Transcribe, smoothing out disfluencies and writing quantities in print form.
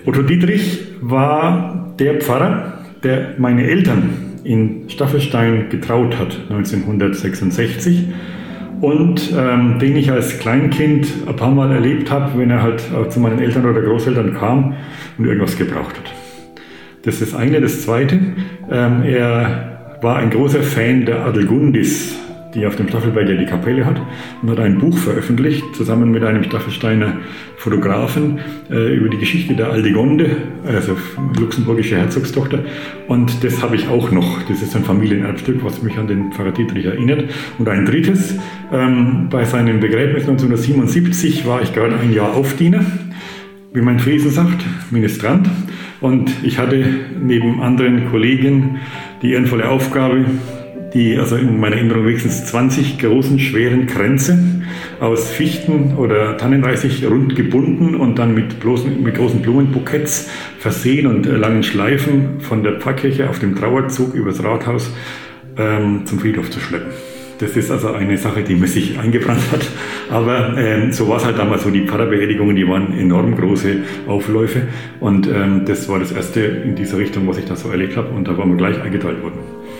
Otto Dietrich war der Pfarrer, der meine Eltern in Staffelstein getraut hat, 1966. Und den ich als Kleinkind ein paar Mal erlebt habe, wenn er halt zu meinen Eltern oder Großeltern kam und irgendwas gebraucht hat. Das ist das eine. Das zweite, er war ein großer Fan der Adelgundis, die auf dem Staffelberg ja die Kapelle hat, und hat ein Buch veröffentlicht, zusammen mit einem Staffelsteiner Fotografen, über die Geschichte der Aldegonde, also luxemburgische Herzogstochter. Und das habe ich auch noch. Das ist ein Familienerbstück, was mich an den Pfarrer Dietrich erinnert. Und ein drittes, bei seinem Begräbnis 1977 war ich gerade ein Jahr Aufdiener, wie mein Friesen sagt, Ministrant. Und ich hatte neben anderen Kollegen die ehrenvolle Aufgabe, die, also in meiner Erinnerung wenigstens 20 großen, schweren Kränze aus Fichten oder Tannenreisig rund gebunden und dann mit großen Blumenbuketts versehen und langen Schleifen von der Pfarrkirche auf dem Trauerzug übers Rathaus zum Friedhof zu schleppen. Das ist also eine Sache, die mir sich eingebrannt hat. Aber so war es halt damals so, die Pfarrerbeerdigungen, die waren enorm große Aufläufe. Und das war das erste in dieser Richtung, was ich da so erlebt habe. Und da waren wir gleich eingeteilt worden.